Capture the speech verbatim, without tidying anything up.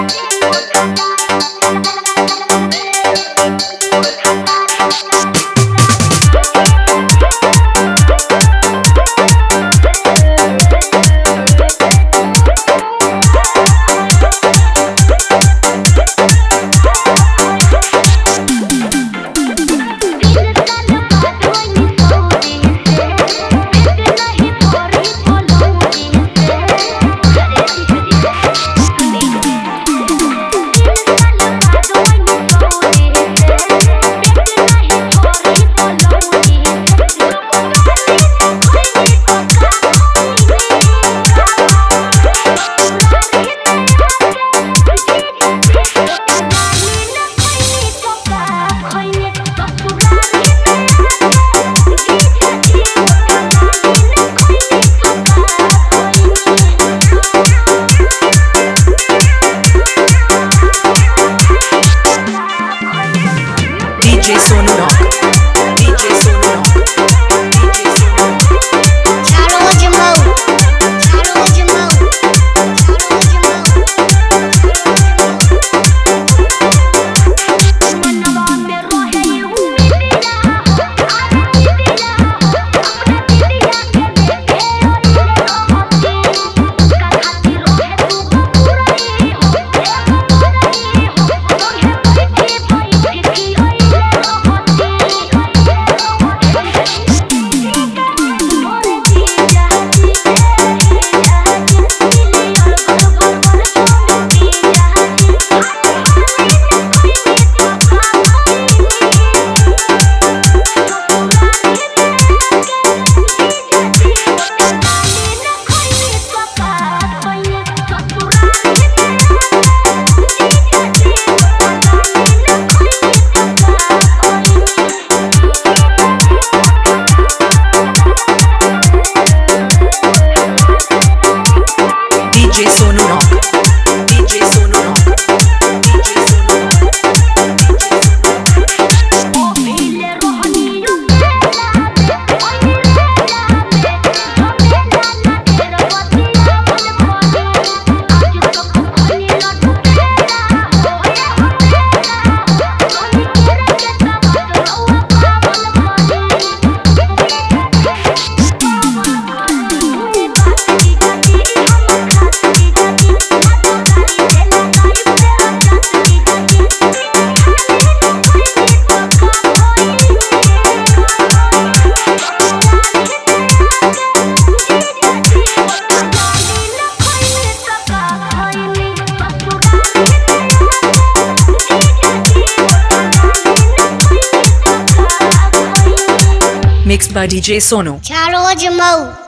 D J Sonu Rock, D J Sonu Rock, D J Sonu Rock. Charo Jamo, Charo Jamo, Charo Jamo. मनवा में रोहे यूं बिटिया, आरा बिटिया, अपने बिटिया के लेके ओले रहती। उसका खातिर रोहे तू बुराई हो, ए बुराई हो, तोहे बैठी बैठी की ओले रहती। मोरे जीजा जी जीजा जी दिली और घर घर छोटी जीजा D J Sonu Rock, D J Sonu Rock, D J Sonu Rock, D J Sonu Rock. ओ भीले रोहनियो मेला में ओई मेला में जो मेला ना तेरा बतिया मन खोली आज तो खोली ना ढुकेला हो ये हो मेला सोनी केरा के तब रउआ पावन खोली बाती जाती हम खाती जाती हाथों गाली देला गाली से हटाती जाती Mixed by D J Sonu. Charo Jamo.